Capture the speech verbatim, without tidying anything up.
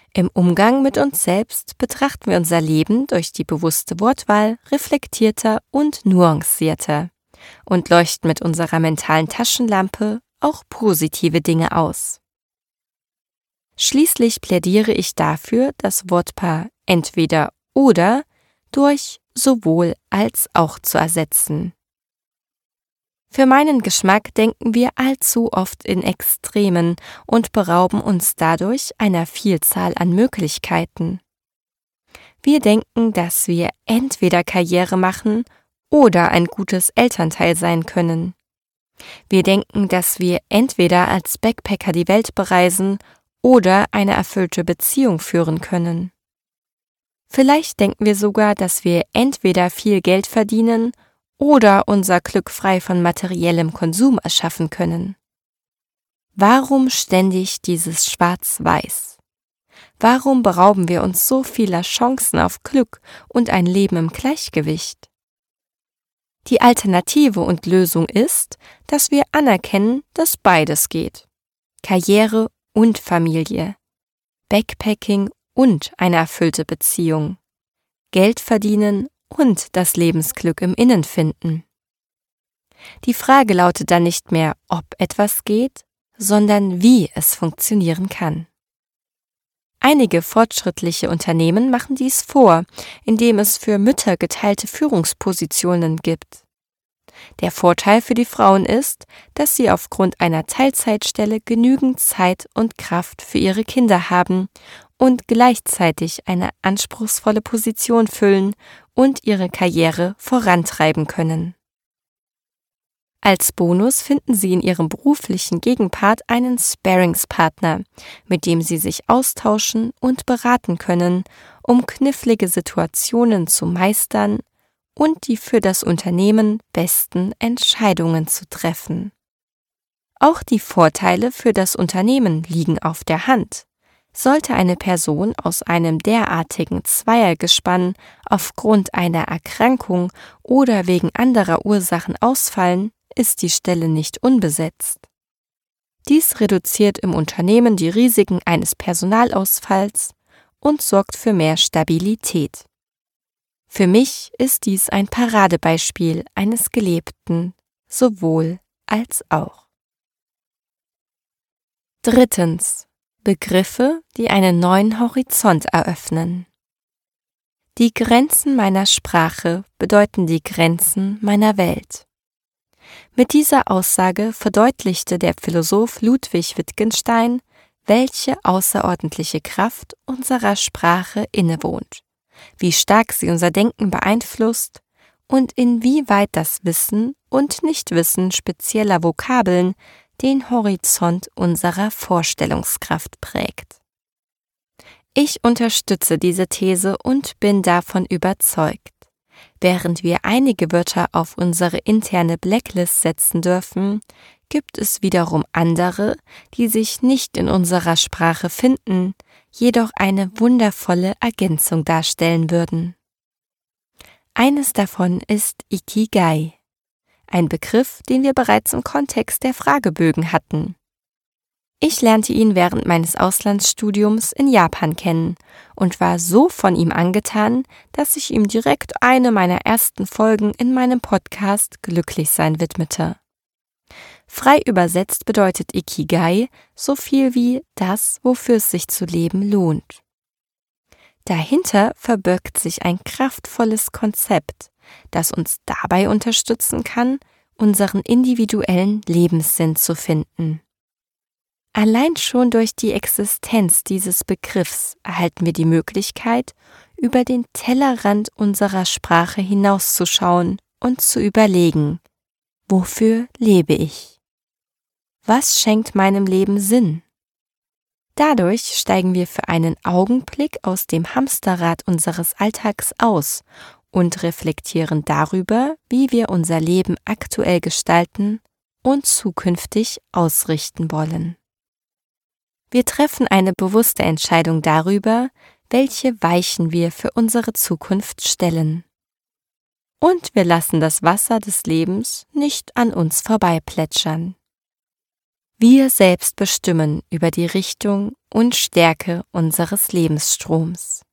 Im Umgang mit uns selbst betrachten wir unser Leben durch die bewusste Wortwahl reflektierter und nuancierter und leuchten mit unserer mentalen Taschenlampe auch positive Dinge aus. Schließlich plädiere ich dafür, das Wortpaar entweder oder durch sowohl als auch zu ersetzen. Für meinen Geschmack denken wir allzu oft in Extremen und berauben uns dadurch einer Vielzahl an Möglichkeiten. Wir denken, dass wir entweder Karriere machen oder ein gutes Elternteil sein können. Wir denken, dass wir entweder als Backpacker die Welt bereisen oder eine erfüllte Beziehung führen können. Vielleicht denken wir sogar, dass wir entweder viel Geld verdienen oder unser Glück frei von materiellem Konsum erschaffen können. Warum ständig dieses Schwarz-Weiß? Warum berauben wir uns so vieler Chancen auf Glück und ein Leben im Gleichgewicht? Die Alternative und Lösung ist, dass wir anerkennen, dass beides geht. Karriere und Familie, Backpacking und eine erfüllte Beziehung, Geld verdienen und das Lebensglück im Innen finden. Die Frage lautet dann nicht mehr, ob etwas geht, sondern wie es funktionieren kann. Einige fortschrittliche Unternehmen machen dies vor, indem es für Mütter geteilte Führungspositionen gibt. Der Vorteil für die Frauen ist, dass sie aufgrund einer Teilzeitstelle genügend Zeit und Kraft für ihre Kinder haben und gleichzeitig eine anspruchsvolle Position füllen und ihre Karriere vorantreiben können. Als Bonus finden sie in ihrem beruflichen Gegenpart einen Sparringspartner, mit dem sie sich austauschen und beraten können, um knifflige Situationen zu meistern und die für das Unternehmen besten Entscheidungen zu treffen. Auch die Vorteile für das Unternehmen liegen auf der Hand. Sollte eine Person aus einem derartigen Zweiergespann aufgrund einer Erkrankung oder wegen anderer Ursachen ausfallen, ist die Stelle nicht unbesetzt. Dies reduziert im Unternehmen die Risiken eines Personalausfalls und sorgt für mehr Stabilität. Für mich ist dies ein Paradebeispiel eines gelebten sowohl als auch. Drittens. Begriffe, die einen neuen Horizont eröffnen. Die Grenzen meiner Sprache bedeuten die Grenzen meiner Welt. Mit dieser Aussage verdeutlichte der Philosoph Ludwig Wittgenstein, welche außerordentliche Kraft unserer Sprache innewohnt, wie stark sie unser Denken beeinflusst und inwieweit das Wissen und Nichtwissen spezieller Vokabeln den Horizont unserer Vorstellungskraft prägt. Ich unterstütze diese These und bin davon überzeugt. Während wir einige Wörter auf unsere interne Blacklist setzen dürfen, gibt es wiederum andere, die sich nicht in unserer Sprache finden, jedoch eine wundervolle Ergänzung darstellen würden. Eines davon ist Ikigai, ein Begriff, den wir bereits im Kontext der Fragebögen hatten. Ich lernte ihn während meines Auslandsstudiums in Japan kennen und war so von ihm angetan, dass ich ihm direkt eine meiner ersten Folgen in meinem Podcast Glücklichsein widmete. Frei übersetzt bedeutet Ikigai so viel wie das, wofür es sich zu leben lohnt. Dahinter verbirgt sich ein kraftvolles Konzept, das uns dabei unterstützen kann, unseren individuellen Lebenssinn zu finden. Allein schon durch die Existenz dieses Begriffs erhalten wir die Möglichkeit, über den Tellerrand unserer Sprache hinauszuschauen und zu überlegen, wofür lebe ich? Was schenkt meinem Leben Sinn? Dadurch steigen wir für einen Augenblick aus dem Hamsterrad unseres Alltags aus und reflektieren darüber, wie wir unser Leben aktuell gestalten und zukünftig ausrichten wollen. Wir treffen eine bewusste Entscheidung darüber, welche Weichen wir für unsere Zukunft stellen. Und wir lassen das Wasser des Lebens nicht an uns vorbeiplätschern. Wir selbst bestimmen über die Richtung und Stärke unseres Lebensstroms.